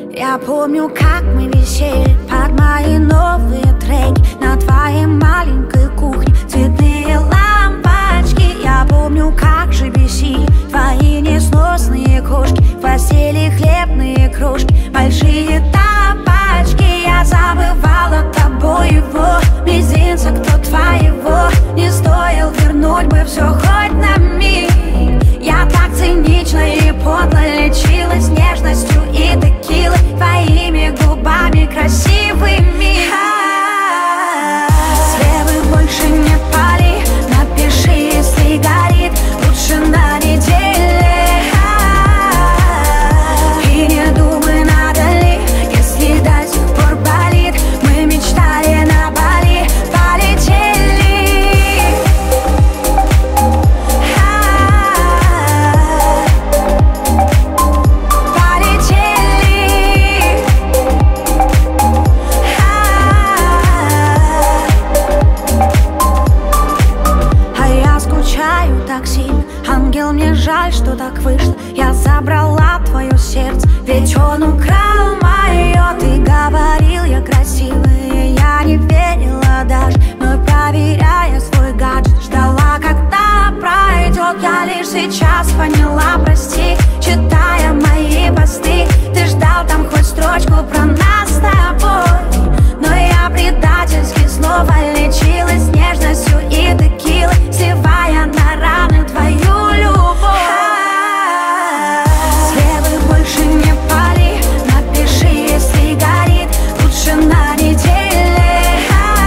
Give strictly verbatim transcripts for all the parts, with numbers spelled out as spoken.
Я помню, как мы висели под мои новые треки на твоей маленькой кухне, цветные лампочки. Я помню, как же бесили твои несносные кошки, в постели хлебные крошки, большие тапочки. Я забывала тобой его мизинца, кто твоего не стоил, вернуть бы все хоть на миг. Я так цинично и подло лечилась нежностью и текилой, твоими губами красивыми. Слевы больше не пали, напиши, если горит, лучше на неделе. И не думай, надо ли, если до сих пор болит. Мы мечтали на Бали, полетели. Ангел, мне жаль, что так вышло. Я забрала твое сердце, ведь он украл мое. Ты говорил, я красивая, я не верила даже, но проверяя свой гаджет, ждала, когда пройдет. Я лишь сейчас поняла, прости, читая мои посты. Ты ждал там хоть строчку про нас с тобой, но я предательски снова лечилась нежностью и текилой, сливая на раны твою любовь. Слевы больше не пали, напиши, если горит, лучше на неделе.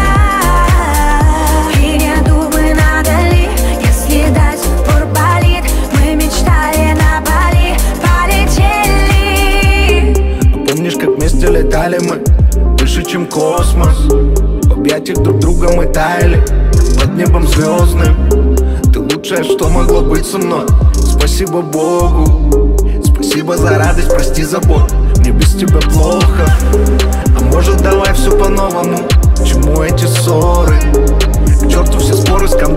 И не думай, надо ли, если до сих пор болит. Мы мечтали на Бали, полетели. Помнишь, как вместе летали мы выше, чем космос? В объятиях друг друга мы таяли под небом звездным. Ты лучшее, что могло быть со мной. Спасибо Богу, спасибо за радость, прости за боль. Мне без тебя плохо, а может давай все по-новому? К чему эти ссоры? К черту все споры с кем